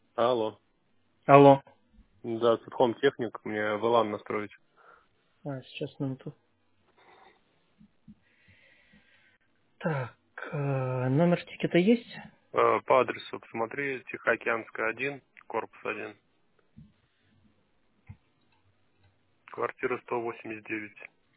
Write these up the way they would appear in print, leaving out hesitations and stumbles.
Алло. Алло. Да, тут Home Техник, мне VLAN настроить. Сейчас минуту. Так, номер тикета есть? По адресу посмотри, Тихоокеанская 1, корпус 1, квартира 189.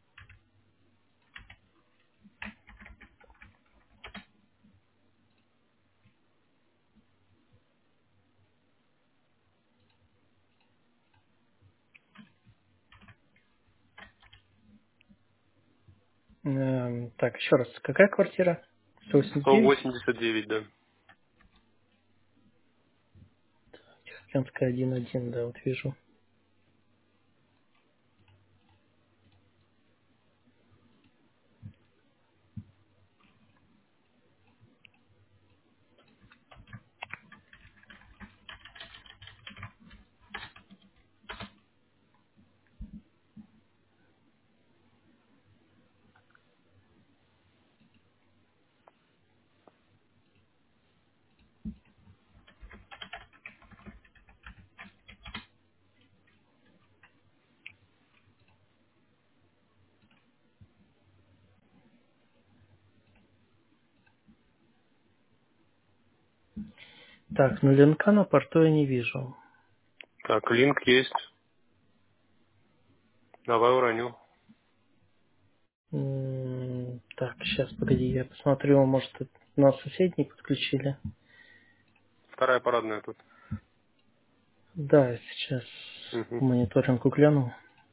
Так, еще раз. Какая квартира? 189? 189, да. Тихоокеанская 1.1, да, вот вижу. Так, ну линка на порту я не вижу. Так, линк есть. Давай уроню. Так, сейчас, погоди, я посмотрю, может, это на соседний подключили. Вторая парадная тут. Да, сейчас Угу. мониторинг гляну.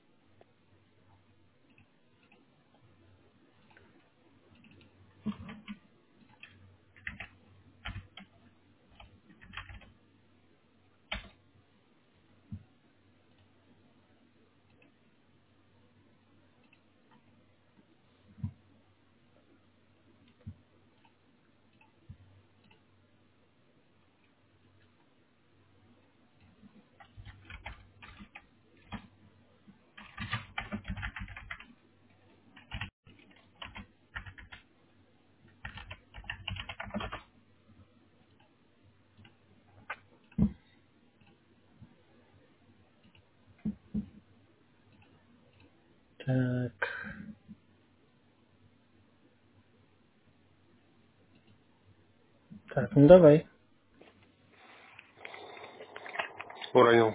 Так, ну давай. Уронил.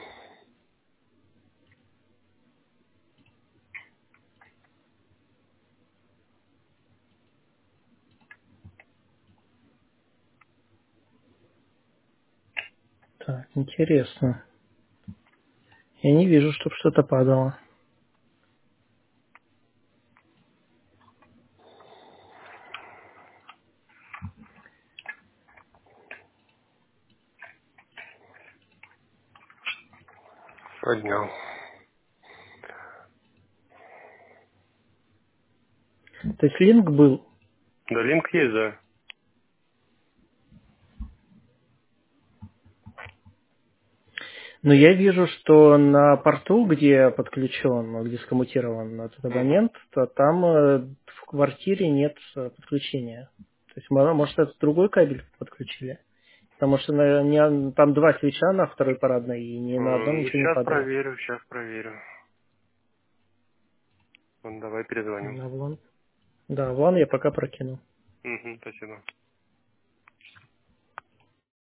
Так, интересно. Я не вижу, чтобы что-то падало. Поднял. То есть линк был. Да, линк есть, да. Но я вижу, что на порту, где подключен, ну, где скоммутирован этот Угу. абонент, то там в квартире нет подключения. То есть, может, это другой кабель подключили? Потому что там два свеча на второй парадной, и ни на одном Ну, ничего не сейчас падало. проверю, сейчас проверю. Давай перезвоню. На влан. Да, влан я пока прокину. Угу, спасибо.